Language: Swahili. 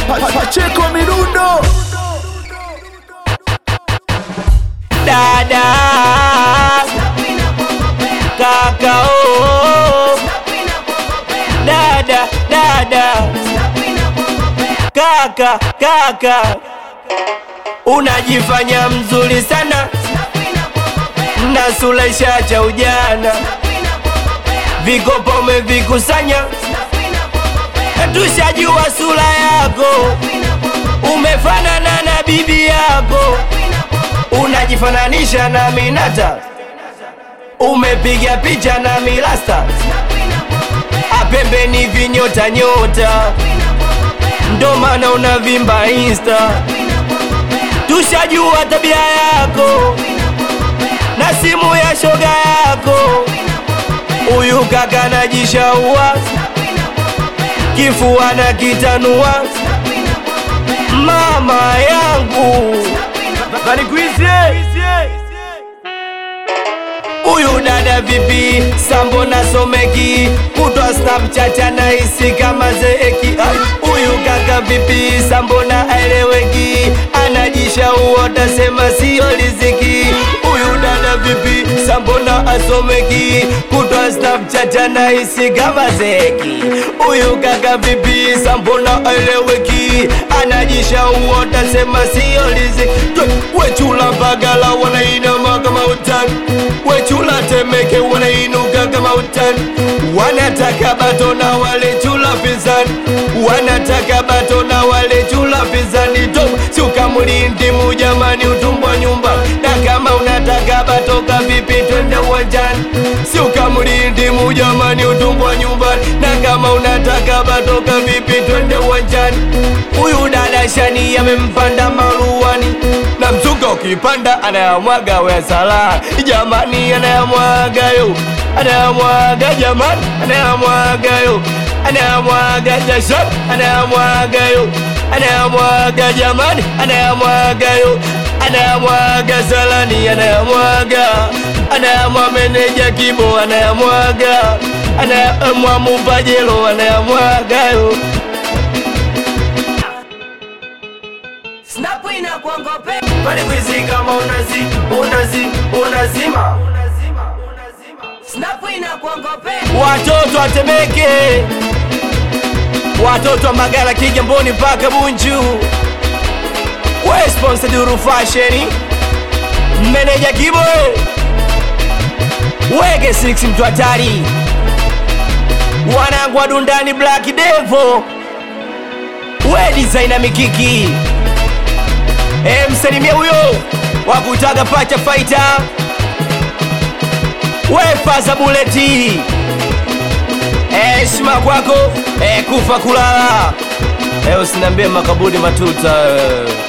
Pacheco Mirundo. Dada kaka oh, dada kaka unajifanya mzuri sana na sura ishacha ujana, vikopo umevikusanya, tushajua sura yako, umefanana na bibi yako, unajifananisha na Minata, umepiga picha na Milasta, apembeni vinyota nyota, ndo maana unavimba Insta. Tushajua tabia yako na simu ya shoga yako, uyu kaka najishaua, kifua na kitanua, mama yangu uyu dada vipi, sambo na someki, kutwa Snapchat anaisi kama zeeki. Uyu kaka vipi, sambo na aeleweki, anajishaua tasema sio riziki. Uyu dada vipi, sambo na asomeki, kutwa Snapchat anaisi kama zeeki. Uyu kaka vipi, sambo na aeleweki, anajishaua tasema sio riziki. Wechula Mbagala wanainama kama utani, wechula Temeke wanainuka kama utani, wanataka bato na wale chula pizani, wanataka bato na wale chula pizani. Toba suka mulindi mujamani utumbwa nyumba, na kama unataka bato kavipi twende uwanjani. Suka mulindi mujamani utumbwa nyumba, na kama unataka bato kavipi twende uwanjani. Uyu dada shani yamempanda maruani, na mzuka ukipanda anayamwaga we sala. Jamani anayamwaga yo, anayamwaga jamani, anayamwaga yo, anayamwaga jasho, anayamwaga yo, anayamwaga jamani, anayamwaga yo, anayamwaga salani, anayamwaga, anayamwa meneja Kibo, anayamwaga, anayamwa Mupajelo, anayamwaga yo. Snap inakuangope Pale kwizi kama unazima Snap inakuangope watoto wa Temeke, watoto wa Mbagala, Kigamboni mpaka Bunju, we sponsor Duru Fashion, meneja Kibo, wege 6 mtu hatari, wanangu wa Dundani Black Devil, we designer Mikiki, msalimia huyo wakutaga Pacha Fighter, we Faza Buleti, heshima kwako, kufa kulala, usinambie makabudi matuta.